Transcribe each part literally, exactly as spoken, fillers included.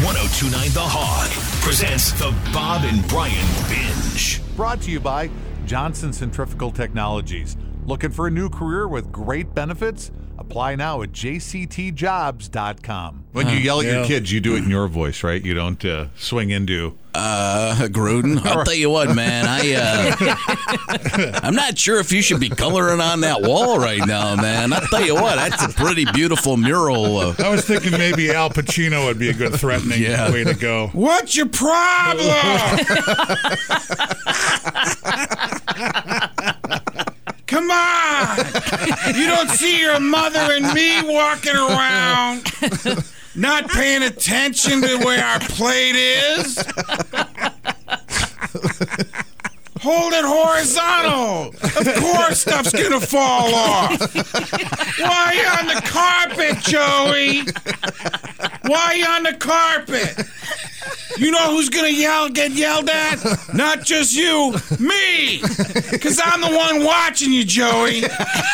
one oh two point nine The Hog presents the Bob and Brian Binge. Brought to you by Johnson Centrifugal Technologies. Looking for a new career with great benefits? Apply now at j c t jobs dot com. When you yell at Yeah. your kids, you do it in your voice, right? You don't uh, swing into... Uh, Gruden, I'll tell you what, man. I, uh, I'm not sure if you should be coloring on that wall right now, man. I'll tell you what, that's a pretty beautiful mural. Uh, I was thinking maybe Al Pacino would be a good threatening Yeah. way to go. What's your problem? Come on! You don't see your mother and me walking around, not paying attention to where our plate is? Hold it horizontal. Of course stuff's gonna fall off. Why are you on the carpet, Joey? Why are you on the carpet? You know who's gonna yell, get yelled at? Not just you, me! Because I'm the one watching you, Joey.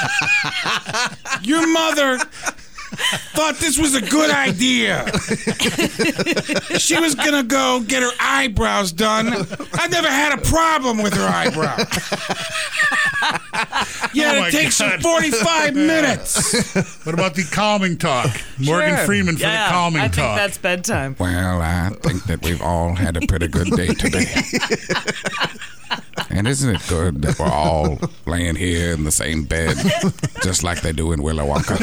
Your mother thought this was a good idea. She was gonna go get her eyebrows done. I never had a problem with her eyebrows. Yeah, Oh it my takes God. her forty-five minutes. What about the calming talk? Morgan Sure. Freeman for yeah, the calming I think talk. that's bedtime. Well, I think that we've all had a pretty good day today. And isn't it good that we're all laying here in the same bed, just like they do in Willy Wonka?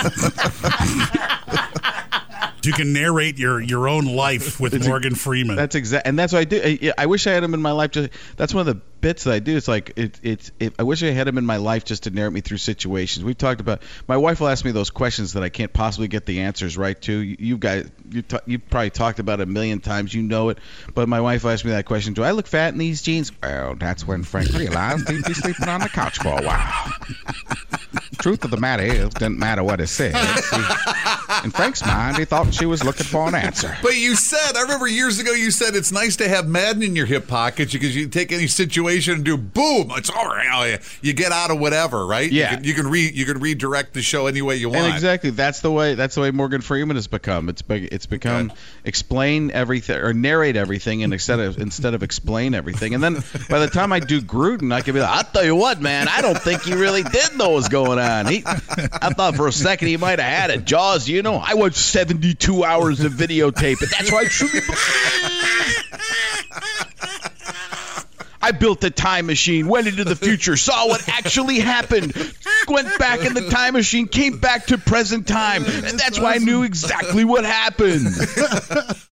You can narrate your, your own life with Morgan Freeman. That's exact, and that's what I do. I, I wish I had him in my life. Just that's one of the bits that I do. It's like it, it's. It, I wish I had him in my life just to narrate me through situations. We've talked about. My wife will ask me those questions that I can't possibly get the answers right to. You, you guys, you ta- you probably talked about it a million times. You know it, but my wife will ask me that question. Do I look fat in these jeans? Well, that's when Frank realized he'd be sleeping on the couch for a while. Truth of the matter is, didn't matter what he said. He, in Frank's mind, he thought she was looking for an answer. But you said, I remember years ago you said it's nice to have Madden in your hip pockets because you take any situation and do boom, it's all right. You get out of whatever, right? Yeah. You can, you can, re, you can redirect the show any way you want. And exactly, that's the way. That's the way Morgan Freeman has become. It's be, it's become Okay. explain everything or narrate everything, and instead of instead of explain everything. And then by the time I do Gruden, I can be like, I'll tell you what, man, I don't think he really did know what was going on. He, I thought for a second he might have had it. Jaws, you know, I watched seventy-two hours of videotape, and that's why I truly I built a time machine, went into the future, saw what actually happened, went back in the time machine, came back to present time, and that's why I knew exactly what happened.